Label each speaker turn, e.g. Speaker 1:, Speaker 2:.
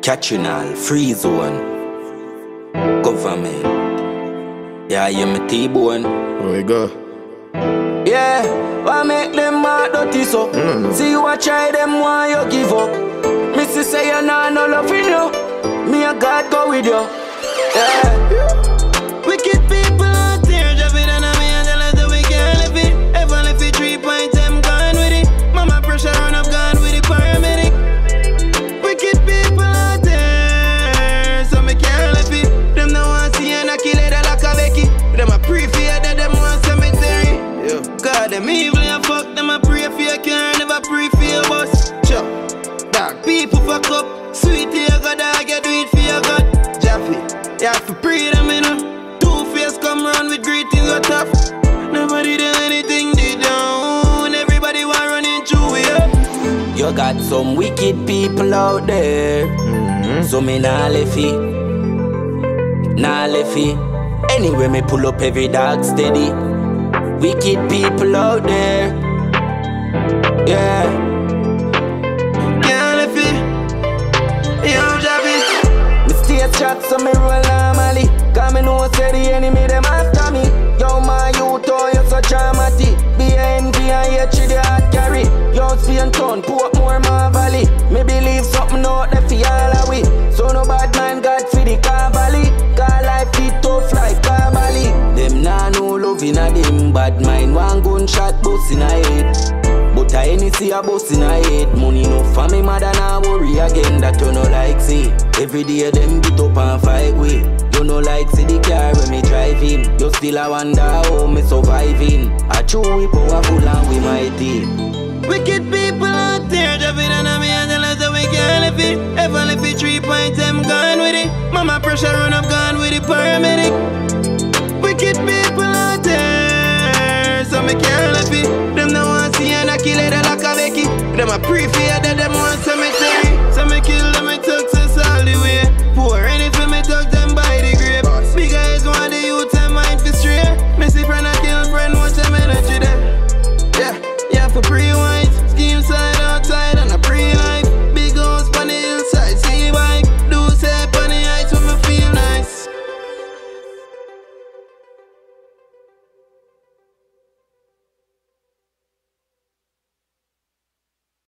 Speaker 1: Catching all, free zone, government. Yeah, you me T-bone.
Speaker 2: Where we go?
Speaker 1: Yeah, why make them mad dirty so? See you a try them, why you give up? Missy say you nah no loving you. Me and God go with you. Yeah.
Speaker 3: Wicked people out there, driving on me and tell us that we can't live it. Ever left it 3 points, I'm gone with it. Mama pressure on, I've gone with the paramedic. Wicked people out there, so me can't live it. Them no want see and I kill it like a Becky. Them a pray-fear that them want cemetery. Yeah. God, them evil and fuck, them a pray for your car, never pray for your bus. Sure. Dark people fuck up, sweet to your God, I get do it for your God. Jaffe, you have to pray them in a two-face come round with greetings are tough. Nobody do anything they don't, everybody want running through it.
Speaker 1: You got some wicked people out there, so me nah left it. Nah left it. Anyway, me pull up every dog steady. Wicked people out there, yeah.
Speaker 3: Can't live it, yo, Jaffe.
Speaker 1: Me stay chat so me roll normally. Cause me know say the enemy them after me. Yo my youth, oh you so dramatic. Be a envy and yet you the hard carry. Yo Spain town, Portmore, my valley. Me believe something out there for all of we. So no bad man got for the car valley. Cause life it tough like car valley. Them nah no love in a them bad mind. One gunshot bust in a head. But I any see a bust in a head. Money no for me mother nah worry again. That you no like see. Every day them beat up and fight with. You no like see the car when me driving. You still a wonder how me surviving. I chew we powerful and we mighty.
Speaker 3: Wicked people out there, driving on me and tell us that we can't live it. Ever left it 3 points, I'm gone with it. Mama pressure on, I've gone with the paramedic. Wicked people out there, so me can't live it. Them no want see and I kill it like a Becky. Them a pray for